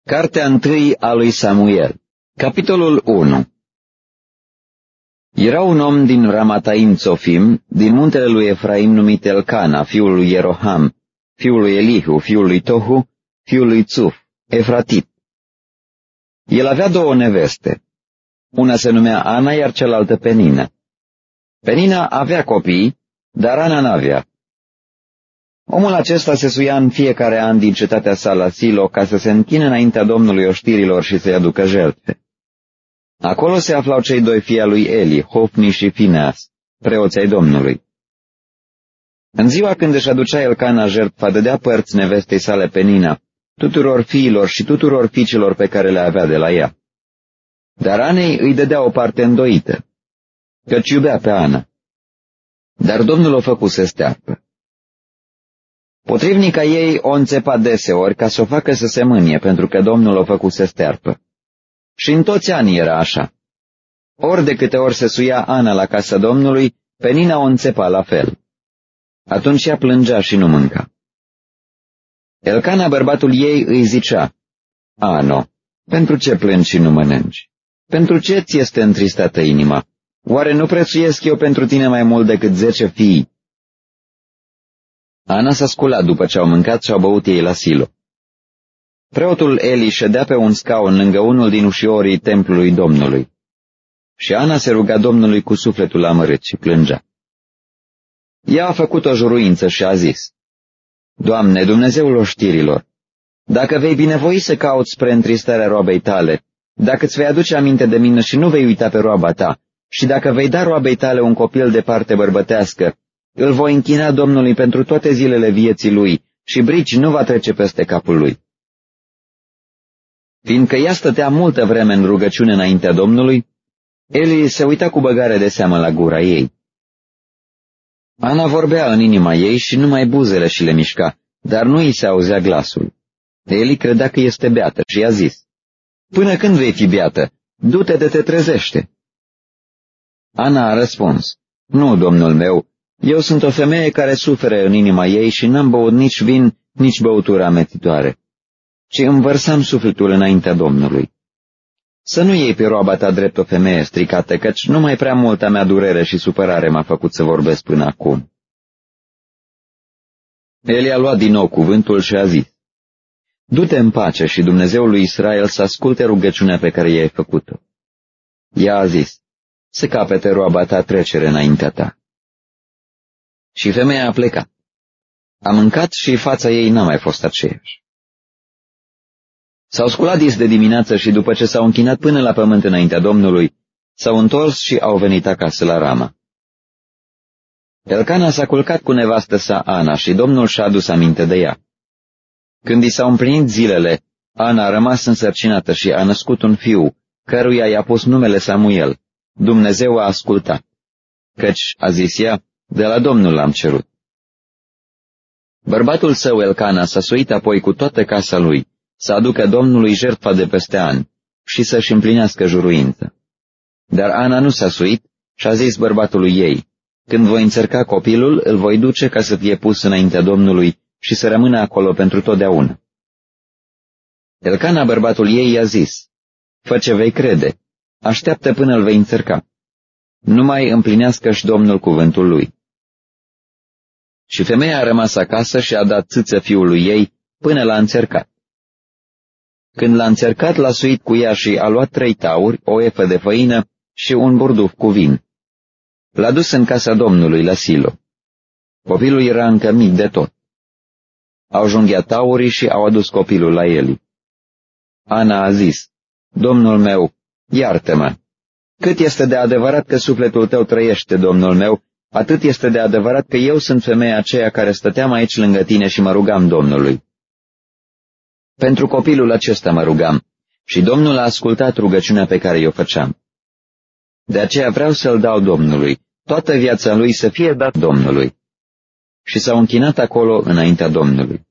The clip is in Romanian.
Cartea 1 a lui Samuel, capitolul 1. Era un om din Ramataim Țofim, din muntele lui Efraim numit Elcana, fiul lui Ieroham, fiul lui Elihu, fiul lui Tohu, fiul lui Țuf, Efratit. El avea două neveste. Una se numea Ana, iar cealaltă Penina. Penina avea copii, dar Ana n-avea. Omul acesta se suia în fiecare an din cetatea sa la Silo ca să se închine înaintea Domnului oștirilor și să-i aducă jertfe. Acolo se aflau cei doi fii al lui Eli, Hofni și Fineas, preoții ai Domnului. În ziua când își aducea Elcana jertfa, dădea părți nevestei sale Penina, tuturor fiilor și tuturor fiicelor pe care le avea de la ea. Dar Anei îi dădea o parte îndoită, căci iubea pe Ana. Dar Domnul o făcuse stearpă. Potrivnica ei o înțepa deseori ca să o facă să se mânie, pentru că Domnul o făcuse stearpă. Și în toți anii era așa. Ori de câte ori se suia Ana la casa Domnului, Penina o înțepa la fel. Atunci ea plângea și nu mânca. Elcana, bărbatul ei, îi zicea: Ano, pentru ce plângi și nu mănânci? Pentru ce ți este întristată inima? Oare nu prețuiesc eu pentru tine mai mult decât 10 fii? Ana s-a sculat după ce au mâncat și au băut ei la Silo. Preotul Eli ședea pe un scaun lângă unul din ușiorii templului Domnului. Și Ana se ruga Domnului cu sufletul amărât și plângea. Ea a făcut o juruință și a zis: Doamne, Dumnezeul oștirilor, dacă vei binevoi să cauți spre întristarea roabei tale, dacă îți vei aduce aminte de mine și nu vei uita pe roaba ta, și dacă vei da roabei tale un copil de parte bărbătească, îl voi închina Domnului pentru toate zilele vieții lui și brici nu va trece peste capul lui. Fiindcă ea stătea multă vreme în rugăciune înaintea Domnului, Eli se uita cu băgare de seamă la gura ei. Ana vorbea în inima ei și numai buzele și le mișca, dar nu îi se auzea glasul. Eli credea că este beată și i-a zis: Până când vei fi beată? Du-te de te trezește. Ana a răspuns: Nu, domnul meu, eu sunt o femeie care suferă în inima ei și n-am băut nici vin, nici băutură ametitoare, ci îmi vărsam sufletul înaintea Domnului. Să nu iei pe roaba ta drept o femeie stricată, căci numai prea multa mea durere și supărare m-a făcut să vorbesc până acum. Eli a luat din nou cuvântul și a zis: Du-te în pace și Dumnezeul lui Israel să asculte rugăciunea pe care i-ai făcut-o. Ea a zis: Să capete roaba ta trecere înaintea ta. Și femeia a plecat. A mâncat și fața ei n-a mai fost aceeași. S-au sculat dis de dimineață și după ce s-au închinat până la pământ înaintea Domnului, s-au întors și au venit acasă la Rama. Elcana s-a culcat cu nevastă sa Ana și Domnul și-a adus aminte de ea. Când i s-au împlinit zilele, Ana a rămas însărcinată și a născut un fiu, căruia i-a pus numele Samuel. Dumnezeu a ascultat, căci, a zis ea, de la Domnul l-am cerut. Bărbatul său, Elcana, s-a suit apoi cu toată casa lui, să aducă Domnului jertfa de peste ani și să-și împlinească juruință. Dar Ana nu s-a suit și a zis bărbatului ei: Când voi înțărca copilul, îl voi duce ca să fie pus înaintea Domnului și să rămână acolo pentru totdeauna. Elcana, bărbatul ei, i-a zis: Fă ce vei crede, așteaptă până îl vei înțărca. Numai împlinească-și Domnul cuvântul lui. Și femeia a rămas acasă și a dat țâță fiului ei până l-a înțărcat. Când l-a înțărcat, l-a suit cu ea și a luat 3 tauri, o efă de făină și un burduf cu vin. L-a dus în casa Domnului la Silo. Copilul era încă mic de tot. Au junghiat taurii și au adus copilul la Eli. Ana a zis: Domnul meu, iartă-mă. Cât este de adevărat că sufletul tău trăiește, domnul meu, atât este de adevărat că eu sunt femeia aceea care stăteam aici lângă tine și mă rugam Domnului. Pentru copilul acesta mă rugam și Domnul a ascultat rugăciunea pe care i-o făceam. De aceea vreau să-l dau Domnului, toată viața lui să fie dat Domnului. Și s-au închinat acolo înaintea Domnului.